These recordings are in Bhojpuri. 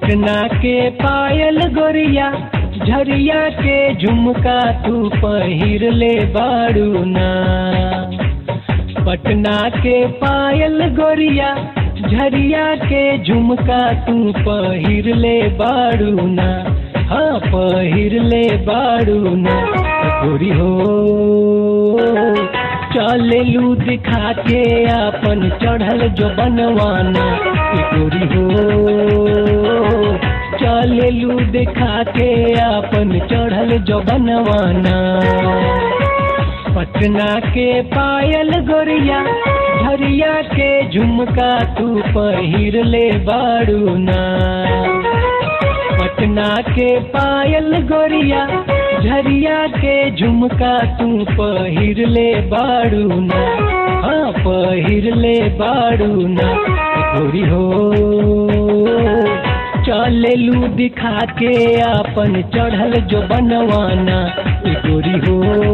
पटना के पायल गोरिया झरिया के झुमका तू पहिर ले बाड़ू ना। पटना के पायल गोरिया झरिया के झुमका तू पहिर ले बाड़ू ना। हाँ पहिर ले बाड़ू ना गोरी हो। चलेलू दिखा के अपन चढ़ल जो बनवाना गोरी हो। चलेलू दिखा के अपन चढ़ल जो बनवाना। पटना के पायल गोरिया झरिया के झुमका तू पहिर ले बाड़ू ना। पटना के पायल गोरिया झरिया के झुमका तू पहिर ले बाड़ू ना। हाँ पहिर ले बाड़ू ना गोरी हो। चलेलू दिखा के अपन चढ़ल जो बनवाना गोरी हो।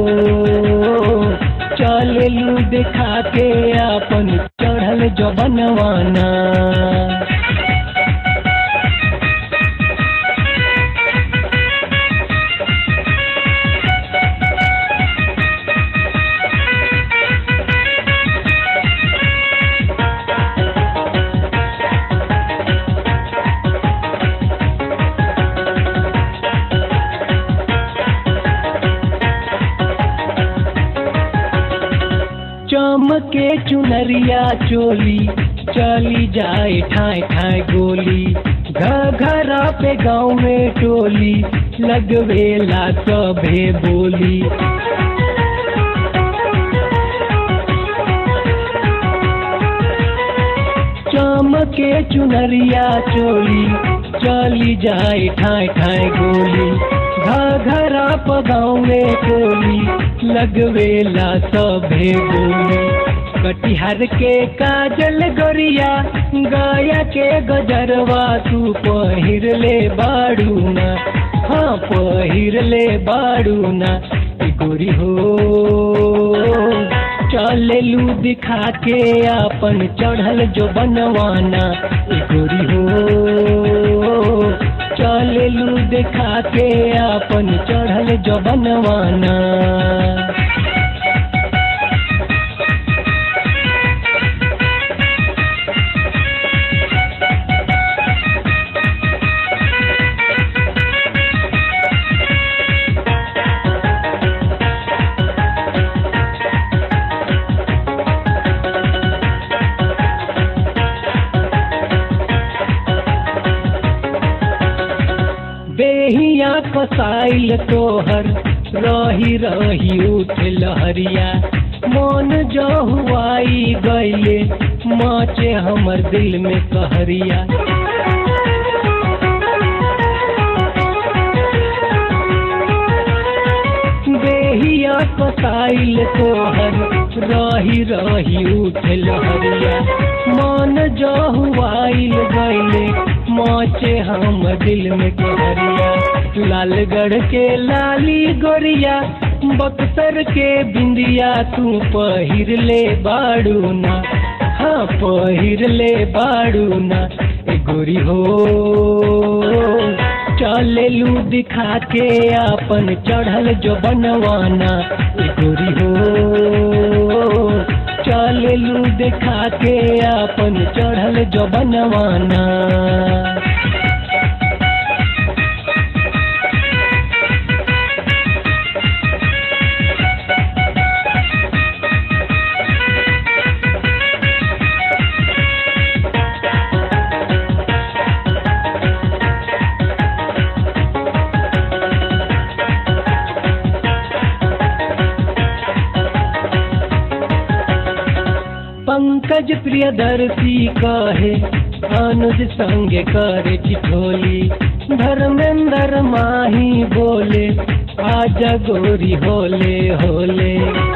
चलेलू दिखा के अपन चढ़ल जो बनवाना। चमके चुनरिया चोली चली जाए ठाए ठाए गोली। घरा पे गाँव में टोली लगवेला सभे बोली। चमके चुनरिया चोली चली जाए ठाए ठाए गोली। घरा पे गाँव में टोली लगवेला सभे बोली। कटिहार के काजल गोरिया गया के गजरवा तू पहिर ले बाड़ू ना। हाँ पहिर ले बाड़ू ना गोरी हो। चलेलू दिखा के अपन चढ़ल जो बनवाना गोरी हो। चलेलू दिखा के अपन चढ़ल जो बनवाना। बेहिया कसाइल तोहर रही रही उठ लहरिया। मन जो हुआई गईले माचे हमर दिल में कहरिया। बेहिया कसाइल तोहर रही रही उठ लहरिया। मन जो हुआई गईले माचे हम दिल में कहरिया। लालगढ़ के लाली गोरिया बक्सर के बिंदिया तू पहिर ले बाड़ू ना। हाँ पहिर ले बाड़ू ना गोरी हो। चलेलू दिखा के अपन चढ़ल जो बनवाना गोरी हो। चलेलू दिखा के अपन चढ़ल जो बनवाना। पंकज प्रियदर्शी कहे अनुज संगे करे ठिठोली। धर्मेंद्र माही बोले आजा गोरी होले होले।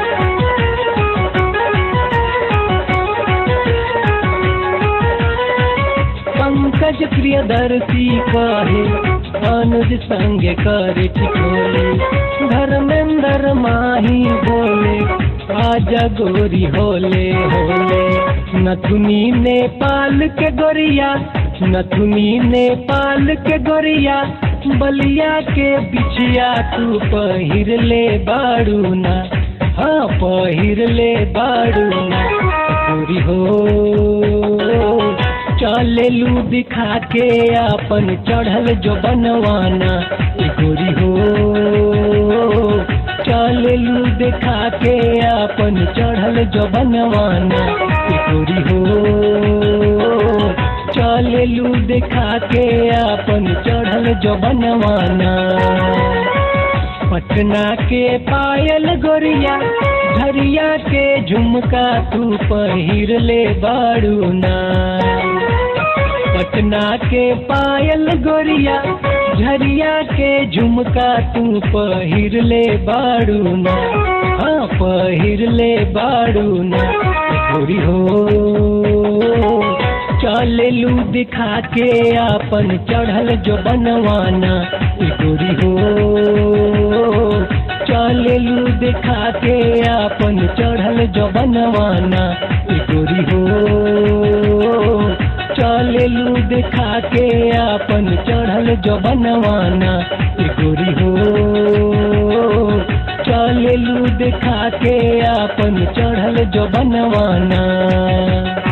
पंकज प्रियदर्शी कहे अनुज संगे करे ठिठोली। धर्मेंद्र माही बोले आजा गोरी होले होले। नथुनी नेपाल के गोरिया नथुनी नेपाल के गोरिया बलिया के बिछिया तू पहिर ले बाड़ू ना, हाँ पहिर ले बाड़ू ना गोरी हो। चलेलू दिखा के अपन चढ़ल जो बनवाना गोरी हो। चलेलू दिखा के अपन चढ़ल जो बनवाना गोरी हो। चलेलू दिखा के अपन चढ़ल जो बनवाना। पटना के पायल गोरिया झरिया के झुमका तू पहिर ले बाड़ू ना। पटना के पायल गोरिया झरिया के झुमका तू पहिर ले बाड़ू ना, हाँ पहिर ले बाड़ू ना गोरी हो। चलेलू दिखा के अपन चढ़ल जो बनवाना गोरी हो। चलेलू दिखा के अपन चढ़ल जो बनवाना गोरी हो। चलेलू दिखा के अपन चढ़ल जो बनवाना गोरी हो। चलेलू दिखा के अपन चढ़ल जो बनवाना।